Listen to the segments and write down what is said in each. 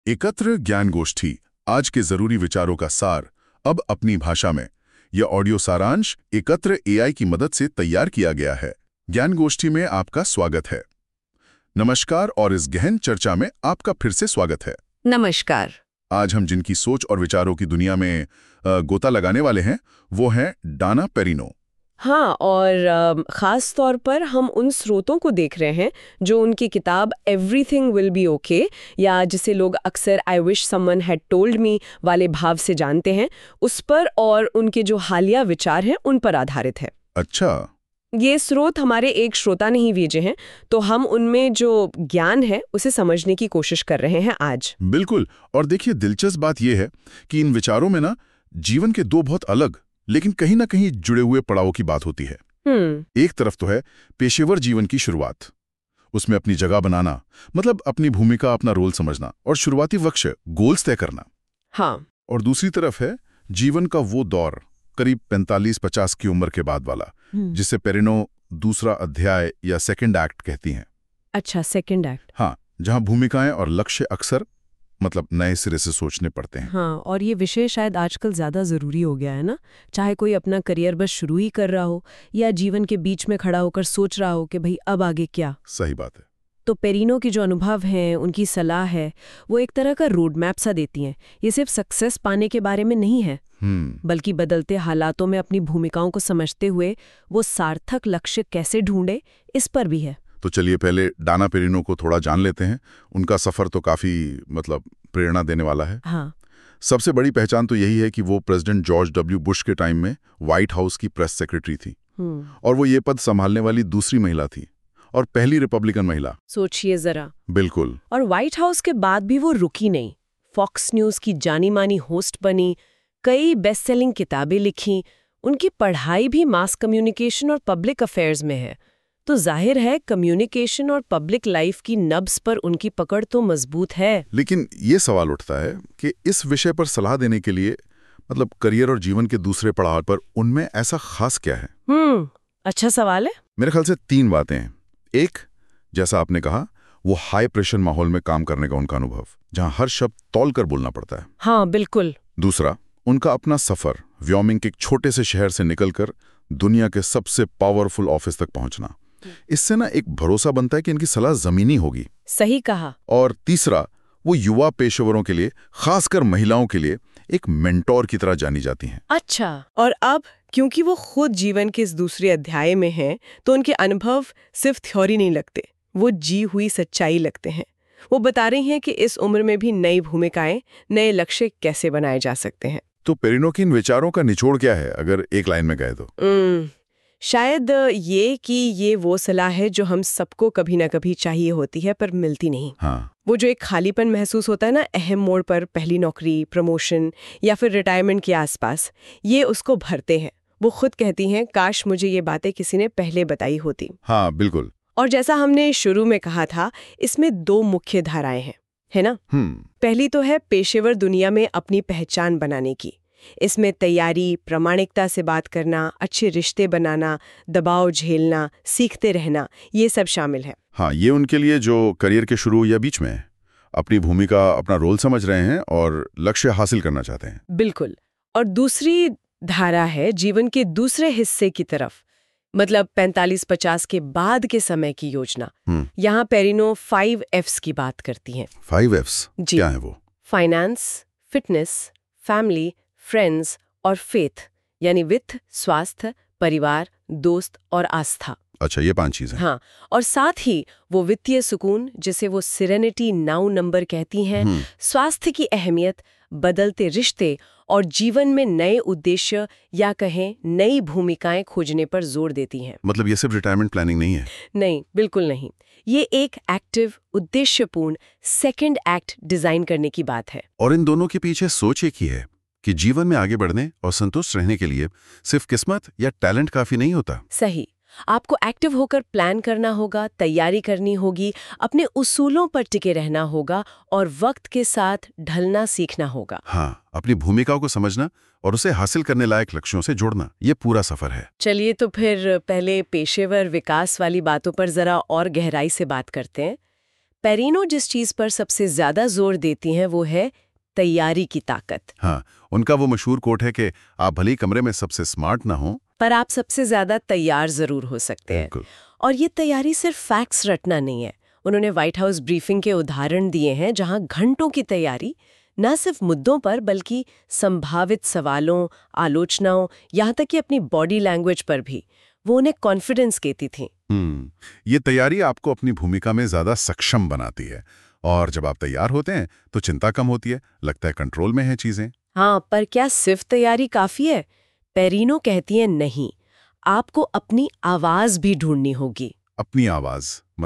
एकत्र ज्ञान गोष्ठी, आज के जरूरी विचारों का सार, अब अपनी भाषा में। यह ऑडियो सारांश एकत्र एआई की मदद से तैयार किया गया है। ज्ञान गोष्ठी में आपका स्वागत है। नमस्कार और इस गहन चर्चा में आपका फिर से स्वागत है। नमस्कार। आज हम जिनकी सोच और विचारों की दुनिया में गोता लगाने वाले हैं वो हैं डाना पेरिनो। हाँ, और ख़ास तौर पर हम उन स्रोतों को देख रहे हैं जो उनकी किताब एवरीथिंग विल बी ओके, या जिसे लोग अक्सर I wish someone had told me वाले भाव से जानते हैं, उस पर, और उनके जो हालिया विचार हैं उन पर आधारित है। अच्छा। ये स्रोत हमारे एक श्रोता ने ही भेजे हैं, तो हम उनमें जो ज्ञान है उसे समझने की कोशिश कर रहे हैं आज। बिल्कुल। और देखिए, दिलचस्प बात यह है कि इन विचारों में ना जीवन के दो बहुत अलग लेकिन कहीं ना कहीं जुड़े हुए पड़ावों की बात होती है। एक तरफ तो है पेशेवर जीवन की शुरुआत, उसमें अपनी जगह बनाना, मतलब अपनी भूमिका, अपना रोल समझना और शुरुआती लक्ष्य, गोल्स तय करना। हाँ। और दूसरी तरफ है जीवन का वो दौर, करीब 45-50 की उम्र के बाद वाला, जिसे पेरिनो दूसरा अध्याय या सेकंड एक्ट कहती हैं। अच्छा, सेकंड एक्ट। हाँ, जहां भूमिकाएं और लक्ष्य अक्सर मतलब नए सिरे से सोचने पड़ते हैं। हाँ, और ये विषय शायद आजकल ज़्यादा ज़रूरी हो गया है ना, चाहे कोई अपना करियर बस शुरू ही कर रहा हो या जीवन के बीच में खड़ा होकर सोच रहा हो कि भाई अब आगे क्या। सही बात है। तो पेरिनो की जो अनुभव हैं, उनकी सलाह है, वो एक तरह का रोड मैप सा देती हैं। ये सिर्फ सक्सेस पाने के बारे में नहीं है, बल्कि बदलते हालातों में अपनी भूमिकाओं को समझते हुए वो सार्थक लक्ष्य कैसे ढूंढे, इस पर भी है। तो चलिए पहले डाना पेरिनो को थोड़ा जान लेते हैं। उनका सफर तो काफी प्रेरणा देने वाला है। हाँ। सबसे बड़ी पहचान तो यही है कि वो प्रेसिडेंट जॉर्ज डब्ल्यू बुश के टाइम में व्हाइट हाउस की प्रेस सेक्रेटरी थी, और वो ये पद संभालने वाली दूसरी महिला थी और पहली रिपब्लिकन महिला। सोचिए जरा। बिल्कुल। और व्हाइट हाउस के बाद भी वो रुकी नहीं, फॉक्स न्यूज की जानी मानी होस्ट बनी, कई बेस्ट सेलिंग किताबें लिखी, उनकी पढ़ाई भी मास कम्युनिकेशन और पब्लिक अफेयर्स में है। तो जाहिर है कम्युनिकेशन और पब्लिक लाइफ की नब्ज पर उनकी पकड़ तो मजबूत है। लेकिन ये सवाल उठता है कि इस विषय पर सलाह देने के लिए, मतलब करियर और जीवन के दूसरे पड़ाव पर, उनमें ऐसा खास क्या है? अच्छा सवाल है। मेरे ख्याल से 3 बातें हैं। एक, जैसा आपने कहा, वो हाई प्रेशर माहौल में काम करने का उनका अनुभव, जहां हर शब्द तौल कर बोलना पड़ता है। हाँ, बिल्कुल। दूसरा, उनका अपना सफर, व्योमिंग के एक छोटे से शहर से निकलकर दुनिया के सबसे पावरफुल ऑफिस तक पहुंचना। इससे ना एक भरोसा बनता है कि इनकी सलाह जमीनी होगी। सही कहा। और तीसरा, वो युवा पेशेवरों के लिए, खासकर महिलाओं के लिए, एक मेंटोर की तरह जानी जाती हैं। अच्छा, और अब क्योंकि वो खुद जीवन के इस दूसरे अध्याय में हैं, तो उनके अनुभव सिर्फ थ्योरी नहीं लगते, वो जी हुई सच्चाई लगते हैं। वो बता रही हैं कि इस उम्र में भी नई भूमिकाएं, नए लक्ष्य कैसे बनाए जा सकते हैं। तो पेरिनो के इन विचारों का निचोड़ क्या है, अगर एक लाइन में कहे तो? शायद ये कि ये वो सलाह है जो हम सबको कभी ना कभी चाहिए होती है पर मिलती नहीं। हाँ। वो जो एक खालीपन महसूस होता है ना, अहम मोड़ पर, पहली नौकरी, प्रमोशन या फिर रिटायरमेंट के आसपास, ये उसको भरते हैं। वो खुद कहती हैं, काश मुझे ये बातें किसी ने पहले बताई होती। हाँ, बिल्कुल। और जैसा हमने शुरू में कहा था, इसमें 2 मुख्य धाराएं हैं, है ना? पहली तो है पेशेवर दुनिया में अपनी पहचान बनाने की। इसमें तैयारी, प्रामाणिकता से बात करना, अच्छे रिश्ते बनाना, दबाव झेलना, सीखते रहना, ये सब शामिल है। हाँ, ये उनके लिए जो करियर के शुरू या बीच में अपनी भूमिका, अपना रोल समझ रहे हैं और लक्ष्य हासिल करना चाहते हैं। बिल्कुल। और दूसरी धारा है जीवन के दूसरे हिस्से की तरफ, मतलब 45-50 के बाद के समय की योजना। यहाँ पेरिनो 5 F's की बात करती हैं। 5 F's? जी। क्या है वो? फाइनेंस, फिटनेस, फैमिली, फ्रेंड्स और फेथ, यानी वित्त, स्वास्थ्य, परिवार, दोस्त और आस्था। अच्छा, ये 5 चीजें। हाँ, और साथ ही वो वित्तीय सुकून, जिसे वो सेरेनिटी नाउ नंबर कहती हैं, स्वास्थ्य की अहमियत, बदलते रिश्ते और जीवन में नए उद्देश्य या कहें नई भूमिकाएं खोजने पर जोर देती हैं। मतलब ये सिर्फ रिटायरमेंट प्लानिंग नहीं है? नहीं, बिल्कुल नहीं। ये एक एक्टिव, उद्देश्यपूर्ण सेकंड एक्ट डिजाइन करने की बात है। और इन दोनों के पीछे सोच एक ही है कि जीवन में आगे बढ़ने और संतुष्ट रहने के लिए सिर्फ किस्मत या टैलेंट काफी नहीं होता। सही। आपको एक्टिव होकर प्लान करना होगा, तैयारी करनी होगी, अपने उसूलों पर टिके रहना होगा और वक्त के साथ ढलना सीखना होगा। हाँ, अपनी भूमिकाओं को समझना और उसे हासिल करने लायक लक्ष्यों से जोड़ना, ये पूरा सफर है। चलिए तो फिर पहले पेशेवर विकास वाली बातों पर जरा और गहराई से बात करते हैं। पेरिनो जिस चीज पर सबसे ज्यादा जोर देती हैं वो है तैयारी की ताकत। हाँ, उनका वो मशहूर कोट है कि आप भले ही कमरे में सबसे स्मार्ट ना हो, पर आप सबसे ज्यादा तैयार जरूर हो सकते हैं। बिल्कुल। और ये तैयारी सिर्फ फैक्ट्स रटना नहीं है। उन्होंने व्हाइट हाउस ब्रीफिंग के उदाहरण दिए हैं जहां घंटों की तैयारी न सिर्फ मुद्दों पर बल्कि संभावित सवालों, आलोचनाओं, यहाँ तक कि अपनी बॉडी लैंग्वेज पर भी वो उन्हें कॉन्फिडेंस देती थी। ये तैयारी आपको अपनी भूमिका में ज्यादा सक्षम बनाती है, और जब आप तैयार होते हैं तो चिंता कम होती है, लगता है कंट्रोल में है चीजें। हाँ, पर क्या सिर्फ तैयारी काफी है? पेरिनो कहती है नहीं, आपको अपनी आवाज भी ढूंढनी होगी। अपनी आवाज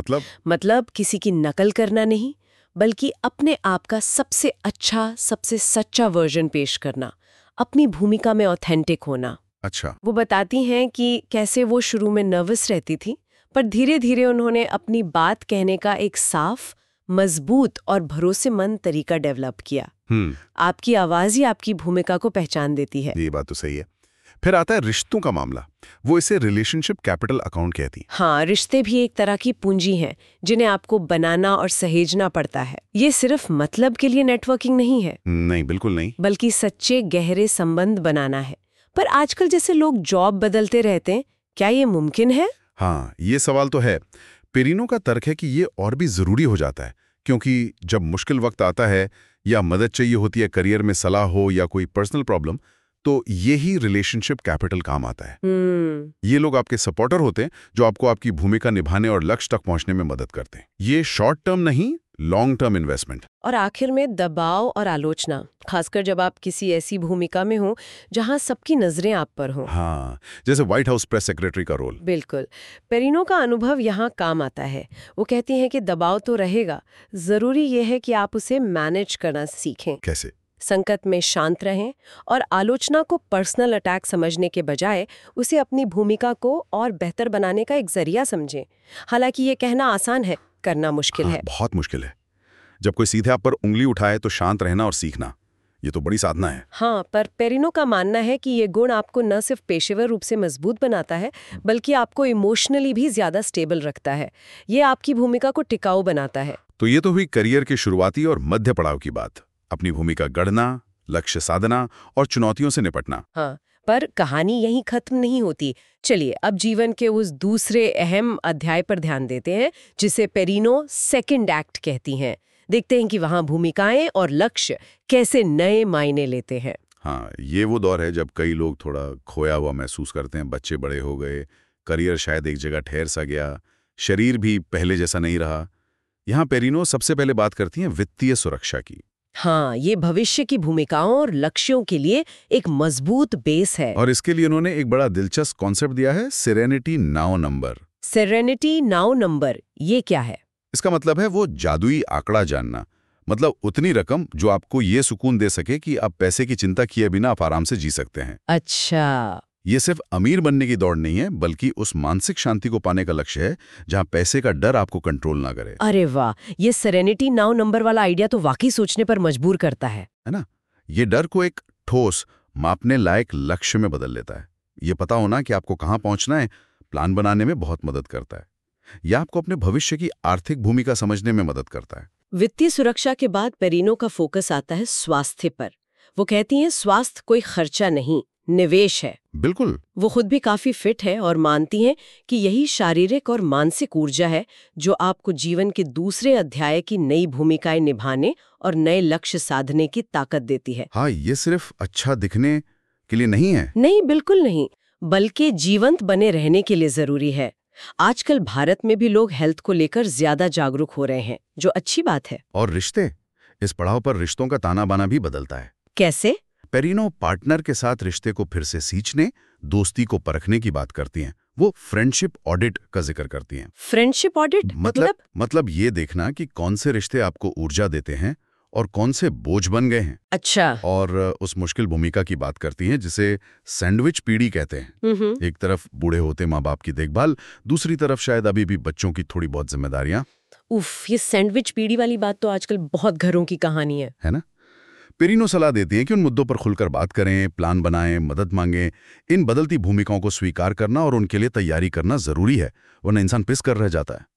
मतलब किसी की नकल करना नहीं, बल्कि अपने आप का सबसे अच्छा, सबसे सच्चा वर्जन पेश करना, अपनी भूमिका में ऑथेंटिक होना। अच्छा। वो बताती हैं कि कैसे वो शुरू में नर्वस रहती थी, पर धीरे धीरे उन्होंने अपनी बात कहने का एक साफ, मजबूत और भरोसेमंद तरीका डेवलप किया। आपकी आवाज ही आपकी भूमिका को पहचान देती है। ये बात तो सही है। फिर आता है रिश्तों का मामला। वो इसे रिलेशनशिप कैपिटल अकाउंट कहती है। हाँ, रिश्ते भी एक तरह की पूंजी हैं जिन्हें आपको बनाना और सहेजना पड़ता है। ये सिर्फ मतलब के लिए नेटवर्किंग नहीं है। नहीं, बिल्कुल नहीं। बल्कि सच्चे गहरे संबंध बनाना है। पर आजकल जैसे लोग जॉब बदलते रहते हैं, क्या ये मुमकिन है? हाँ, ये सवाल तो है। पेरिनो का तर्क है कि ये और भी जरूरी हो जाता है, क्योंकि जब मुश्किल वक्त आता है या मदद चाहिए होती है, करियर में सलाह हो या कोई पर्सनल प्रॉब्लम, तो ये ही रिलेशनशिप कैपिटल काम आता है। ये लोग आपके सपोर्टर होते हैं जो आपको आपकी भूमिका निभाने और लक्ष्य तक पहुंचने में मदद करते हैं। ये शॉर्ट टर्म नहीं, लॉन्ग टर्म इन्वेस्टमेंट। और आखिर में दबाव और आलोचना, खासकर जब आप किसी ऐसी भूमिका में हो जहां सबकी नजरें आप पर हों। हाँ, जैसे व्हाइट हाउस प्रेस सेक्रेटरी का रोल। बिल्कुल। पेरिनो का अनुभव यहाँ काम आता है। वो कहती हैं कि दबाव तो रहेगा, जरूरी ये है कि आप उसे मैनेज करना सीखें। कैसे? संकट में शांत रहें और आलोचना को पर्सनल अटैक समझने के बजाय उसे अपनी भूमिका को और बेहतर बनाने का एक जरिया समझें। हालांकि ये कहना आसान है, करना मुश्किल है। बहुत मुश्किल है। जब कोई सीधे आप पर उंगली उठाए तो शांत रहना और सीखना, ये तो बड़ी साधना है। हाँ, पर पेरिनो का मानना है कि ये गुण आपको न सिर्फ पेशेवर रूप से मजबूत बनाता है, बल्कि आपको इमोशनली भी ज्यादा स्टेबल रखता है। ये आपकी भूमिका को टिकाऊ बनाता है। तो ये तो हुई करियर के शुरुआती और मध्य पड़ाव की बात। अपनी भूमिका गढ़ना, लक्ष्य साधना और चुनौतियों से निपटना। हाँ, पर कहानी यहीं खत्म नहीं होती। चलिए अब जीवन के उस दूसरे अहम अध्याय पर ध्यान देते हैं जिसे पेरिनो सेकंड एक्ट कहती हैं। देखते हैं कि वहाँ भूमिकाएं और लक्ष्य कैसे नए मायने लेते हैं। हाँ, ये वो दौर है जब कई लोग थोड़ा खोया हुआ महसूस करते हैं। बच्चे बड़े हो गए, करियर शायद एक जगह ठहर सा गया, शरीर भी पहले जैसा नहीं रहा। यहाँ पेरिनो सबसे पहले बात करती हैं वित्तीय सुरक्षा की। हाँ, ये भविष्य की भूमिकाओं और लक्ष्यों के लिए एक मजबूत बेस है। और इसके लिए उन्होंने एक बड़ा दिलचस्प कॉन्सेप्ट दिया है, serenity now number. Serenity now number, ये क्या है? इसका मतलब है वो जादुई आंकड़ा जानना। मतलब उतनी रकम जो आपको ये सुकून दे सके कि आप पैसे की चिंता किए बिना आप आराम से जी सकते हैं। अच्छा, ये सिर्फ अमीर बनने की दौड़ नहीं है, बल्कि उस मानसिक शांति को पाने का लक्ष्य है जहां पैसे का डर आपको कंट्रोल ना करे। अरे वाह, ये सेरेनिटी नाउ नंबर वाला आइडिया तो वाकई सोचने पर मजबूर करता है ना? ये डर को एक ठोस, मापने लायक लक्ष्य में बदल लेता है। ये पता होना कि आपको कहां पहुंचना है, प्लान बनाने में बहुत मदद करता है। यह आपको अपने भविष्य की आर्थिक भूमिका समझने में मदद करता है। वित्तीय सुरक्षा के बाद पेरिनो का फोकस आता है स्वास्थ्य पर। वो कहती हैं स्वास्थ्य कोई खर्चा नहीं, निवेश है। बिल्कुल। वो खुद भी काफी फिट है और मानती हैं कि यही शारीरिक और मानसिक ऊर्जा है जो आपको जीवन के दूसरे अध्याय की नई भूमिकाएं निभाने और नए लक्ष्य साधने की ताकत देती है। हाँ, ये सिर्फ अच्छा दिखने के लिए नहीं है। नहीं, बिल्कुल नहीं, बल्कि जीवंत बने रहने के लिए जरूरी है। आजकल भारत में भी लोग हेल्थ को लेकर ज्यादा जागरूक हो रहे हैं, जो अच्छी बात है। और रिश्ते, इस पड़ाव पर रिश्तों का ताना बाना भी बदलता है। कैसे? पेरिनो पार्टनर के साथ रिश्ते को फिर से सींचने, दोस्ती को परखने की बात करती हैं। वो फ्रेंडशिप ऑडिट का जिक्र करती हैं। फ्रेंडशिप ऑडिट मतलब ये देखना कि कौन से रिश्ते आपको ऊर्जा देते हैं और कौन से बोझ बन गए हैं। अच्छा। और उस मुश्किल भूमिका की बात करती हैं जिसे सैंडविच पीढ़ी कहते हैं। एक तरफ बूढ़े होते माँ बाप की देखभाल, दूसरी तरफ शायद अभी भी बच्चों की थोड़ी बहुत जिम्मेदारियां। उफ, ये सैंडविच पीढ़ी वाली बात तो आजकल बहुत घरों की कहानी है ना? पेरिनो सलाह देती हैं कि उन मुद्दों पर खुलकर बात करें, प्लान बनाएं, मदद मांगें। इन बदलती भूमिकाओं को स्वीकार करना और उनके लिए तैयारी करना जरूरी है, वरना इंसान पिस कर रह जाता है।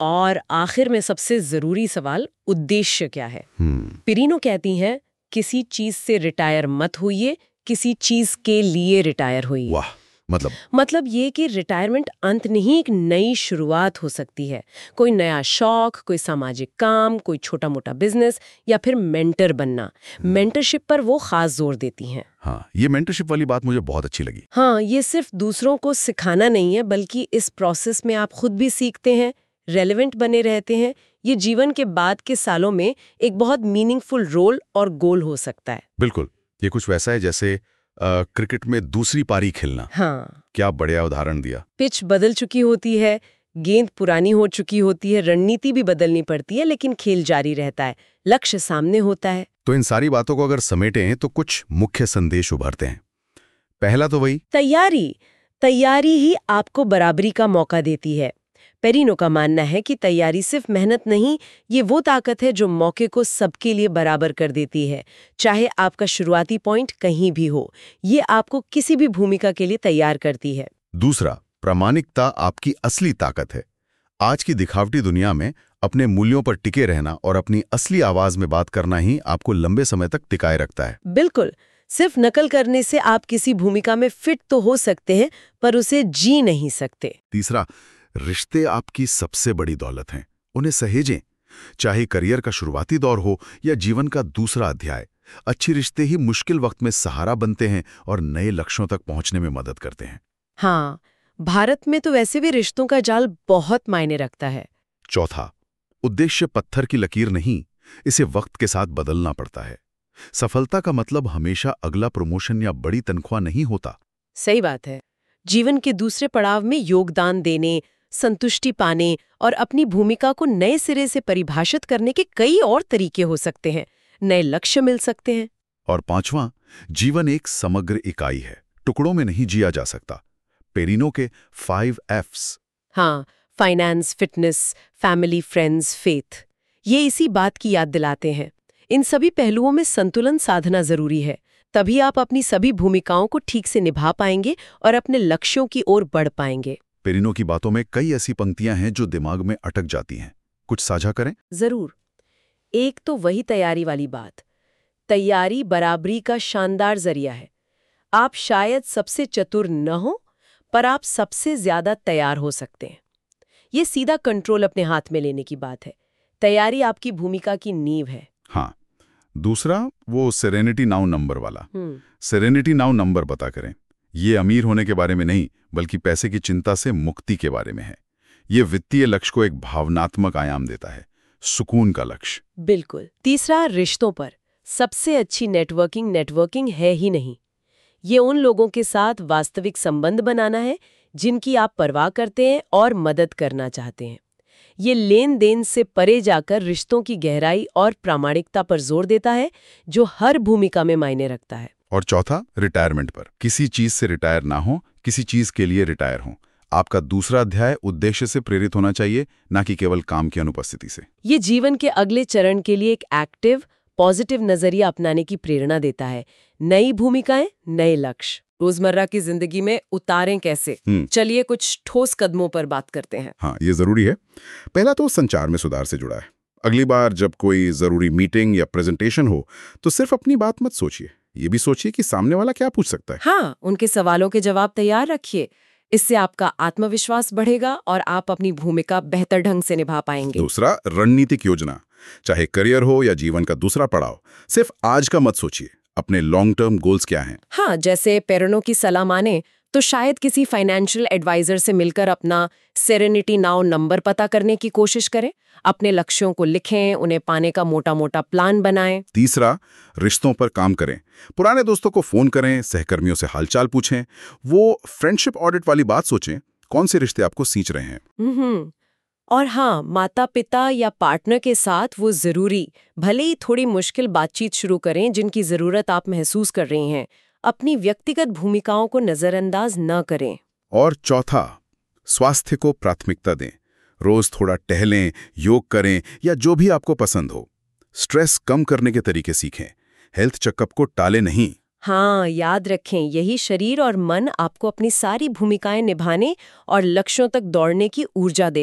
और आखिर में सबसे जरूरी सवाल, उद्देश्य क्या है? पेरिनो कहती हैं, किसी चीज से रिटायर मत होइए, किसी चीज के लिए रिटायर होइए। वाह, मतलब ये कि रिटायरमेंट अंत नहीं, एक नई शुरुआत हो सकती है। कोई नया शौक, कोई सामाजिक काम, कोई छोटा मोटा बिजनेस, या फिर मेंटर बनना। मेंटरशिप पर वो खास जोर देती हैं। हाँ, ये मेंटरशिप वाली बात मुझे बहुत अच्छी लगी। हाँ, ये सिर्फ दूसरों को सिखाना नहीं है, बल्कि इस प्रोसेस में आप खुद भी सीखते हैं, रेलेवेंट बने रहते हैं। ये जीवन के बाद के सालों में एक बहुत मीनिंगफुल रोल और गोल हो सकता है। बिल्कुल, ये कुछ वैसा है जैसे क्रिकेट में दूसरी पारी खेलना। हाँ, क्या बढ़िया उदाहरण दिया। पिच बदल चुकी होती है, गेंद पुरानी हो चुकी होती है, रणनीति भी बदलनी पड़ती है, लेकिन खेल जारी रहता है, लक्ष्य सामने होता है। तो इन सारी बातों को अगर समेटें तो कुछ मुख्य संदेश उभरते हैं। पहला तो वही, तैयारी ही आपको बराबरी का मौका देती है। पेरिनो का मानना है कि तैयारी सिर्फ मेहनत नहीं, ये वो ताकत है जो मौके को सबके लिए बराबर कर देती है। चाहे आपका शुरुआती पॉइंट कहीं भी हो, ये आपको किसी भी भूमिका के लिए तैयार करती है। दूसरा, प्रामाणिकता आपकी असली ताकत है। आज की दिखावटी दुनिया में अपने मूल्यों पर टिके रहना और अपनी असली आवाज में बात करना ही आपको लंबे समय तक टिकाए रखता है। बिल्कुल, सिर्फ नकल करने से आप किसी भूमिका में फिट तो हो सकते हैं, पर उसे जी नहीं सकते। तीसरा, रिश्ते आपकी सबसे बड़ी दौलत हैं। उन्हें सहेजें, चाहे करियर का शुरुआती दौर हो या जीवन का दूसरा अध्याय। अच्छे रिश्ते ही मुश्किल वक्त में सहारा बनते हैं और नए लक्ष्यों तक पहुंचने में मदद करते हैं। हाँ, भारत में तो वैसे भी रिश्तों का जाल बहुत मायने रखता है। चौथा, उद्देश्य पत्थर की लकीर नहीं, इसे वक्त के साथ बदलना पड़ता है। सफलता का मतलब हमेशा अगला प्रमोशन या बड़ी तनख्वाह नहीं होता। सही बात है। जीवन के दूसरे पड़ाव में योगदान देने, संतुष्टि पाने और अपनी भूमिका को नए सिरे से परिभाषित करने के कई और तरीके हो सकते हैं। नए लक्ष्य मिल सकते हैं। और पांचवां, जीवन एक समग्र इकाई है, टुकड़ों में नहीं जिया जा सकता। पेरिनो के 5 F's। हाँ, finance, fitness, family, friends, faith, ये इसी बात की याद दिलाते हैं। इन सभी पहलुओं में संतुलन साधना जरूरी है, तभी आप अपनी सभी भूमिकाओं को ठीक से निभा पाएंगे और अपने लक्ष्यों की ओर बढ़ पाएंगे। पेरिनो की बातों में कई ऐसी पंक्तियां हैं जो दिमाग में अटक जाती हैं। कुछ साझा करें? जरूर। एक तो वही तैयारी वाली बात। तैयारी बराबरी का शानदार जरिया है। आप शायद सबसे चतुर न हो, पर आप सबसे ज्यादा तैयार हो सकते हैं। ये सीधा कंट्रोल अपने हाथ में लेने की बात है। तैयारी आपकी भूमिका की नींव है। हाँ। दूसरा, वो सेरेनिटी नाउ नंबर वाला। सेरेनिटी नाउ नंबर पता करें। ये अमीर होने के बारे में नहीं, बल्कि पैसे की चिंता से मुक्ति के बारे में है। ये वित्तीय लक्ष्य को एक भावनात्मक आयाम देता है, सुकून का लक्ष्य। बिल्कुल। तीसरा, रिश्तों पर सबसे अच्छी नेटवर्किंग है ही नहीं। ये उन लोगों के साथ वास्तविक संबंध बनाना है जिनकी आप परवाह करते हैं और मदद करना चाहते हैं। ये लेन देन से परे जाकर रिश्तों की गहराई और प्रामाणिकता पर जोर देता है, जो हर भूमिका में मायने रखता है। और चौथा, रिटायरमेंट पर। किसी चीज से रिटायर ना हो, किसी चीज के लिए रिटायर हो। आपका दूसरा अध्याय उद्देश्य से प्रेरित होना चाहिए, ना कि केवल काम की अनुपस्थिति से। ये जीवन के अगले चरण के लिए एक एक्टिव, पॉजिटिव नजरिया अपनाने की प्रेरणा देता है। नई भूमिकाएं, नए लक्ष्य। रोजमर्रा की जिंदगी में उतारें कैसे? चलिए कुछ ठोस कदमों पर बात करते हैं। हाँ, ये जरूरी है। पहला तो संचार में सुधार से जुड़ा है। अगली बार जब कोई जरूरी मीटिंग या प्रेजेंटेशन हो, तो सिर्फ अपनी बात मत सोचिए, ये भी सोचिए कि सामने वाला क्या पूछ सकता है। हाँ, उनके सवालों के जवाब तैयार रखिए। इससे आपका आत्मविश्वास बढ़ेगा और आप अपनी भूमिका बेहतर ढंग से निभा पाएंगे। दूसरा, रणनीतिक योजना। चाहे करियर हो या जीवन का दूसरा पड़ाव, सिर्फ आज का मत सोचिए, अपने लॉन्ग टर्म गोल्स क्या हैं। हाँ, जैसे पेरिनो की सलाह माने तो शायद किसी फाइनेंशियल एडवाइजर से मिलकर अपना सेरेनिटी नाउ नंबर पता करने की कोशिश करें। अपने लक्ष्यों को लिखें, उन्हें पाने का मोटा मोटा प्लान बनाएं। तीसरा, रिश्तों पर काम करें। पुराने दोस्तों को फोन करें, सहकर्मियों से हालचाल पूछें। वो फ्रेंडशिप ऑडिट वाली बात सोचें, कौन से रिश्ते आपको सींच रहे हैं। और हाँ, माता पिता या पार्टनर के साथ वो जरूरी, भले ही थोड़ी मुश्किल बातचीत शुरू करें जिनकी जरूरत आप महसूस कर रही हैं। अपनी व्यक्तिगत भूमिकाओं को नजरअंदाज न करें। और चौथा, स्वास्थ्य को प्राथमिकता दें। रोज थोड़ा टहलें, योग करें या जो भी आपको पसंद हो। स्ट्रेस कम करने के तरीके सीखें। हेल्थ चेकअप को टाले नहीं। हाँ, याद रखें, यही शरीर और मन आपको अपनी सारी भूमिकाएं निभाने और लक्ष्यों तक दौड़ने की ऊर्जा देगा।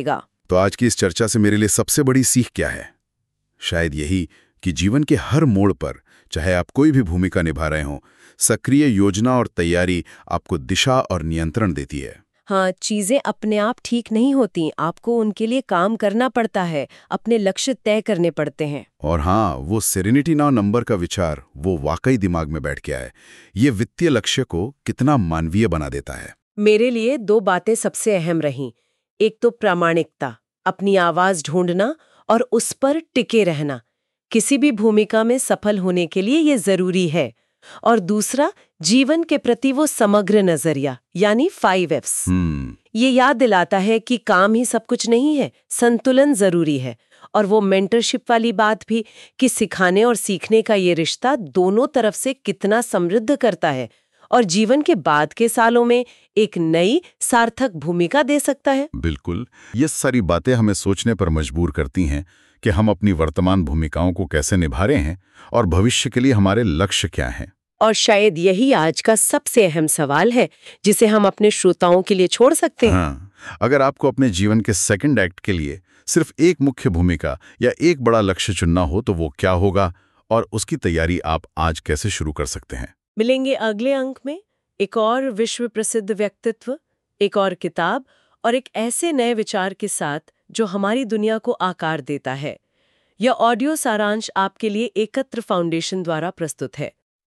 तो आज की इस चर्चा से मेरे लिए सबसे बड़ी सीख क्या है? शायद यही कि जीवन के हर मोड़ पर, चाहे आप कोई भी भूमिका निभा रहे हों, सक्रिय योजना और तैयारी आपको दिशा और नियंत्रण देती है। हाँ, चीजें अपने आप ठीक नहीं होती, आपको उनके लिए काम करना पड़ता है, अपने लक्ष्य तय करने पड़ते हैं। और हाँ, वो सेरेनिटी नाउ नंबर का विचार वो वाकई दिमाग में बैठ गया है। ये वित्तीय लक्ष्य को कितना मानवीय बना देता है। मेरे लिए 2 बातें सबसे अहम रहीं। एक तो प्रामाणिकता, अपनी आवाज ढूंढना और उस पर टिके रहना। किसी भी भूमिका में सफल होने के लिए ये जरूरी है। और दूसरा, जीवन के प्रति वो समग्र नजरिया, यानी 5 F's। ये याद दिलाता है कि काम ही सब कुछ नहीं है, संतुलन जरूरी है। और वो मेंटरशिप वाली बात भी कि सिखाने और सीखने का ये रिश्ता दोनों तरफ से कितना समृद्ध करता है और जीवन के बाद के सालों में एक नई सार्थक भूमिका दे सकता है। बिल्कुल, ये सारी बातें हमें सोचने पर मजबूर करती हैं कि हम अपनी वर्तमान भूमिकाओं को कैसे निभा रहे हैं और भविष्य के लिए हमारे लक्ष्य क्या हैं। और शायद यही आज का सबसे अहम सवाल है जिसे हम अपने श्रोताओं के लिए छोड़ सकते हैं। हाँ, अगर आपको अपने जीवन के सेकंड एक्ट के लिए सिर्फ एक मुख्य भूमिका या एक बड़ा लक्ष्य चुनना हो तो वो क्या होगा और उसकी तैयारी आप आज कैसे शुरू कर सकते हैं? मिलेंगे अगले अंक में एक और विश्व प्रसिद्ध व्यक्तित्व, एक और किताब और एक ऐसे नए विचार के साथ जो हमारी दुनिया को आकार देता है। यह ऑडियो सारांश आपके लिए एकत्र फाउंडेशन द्वारा प्रस्तुत है।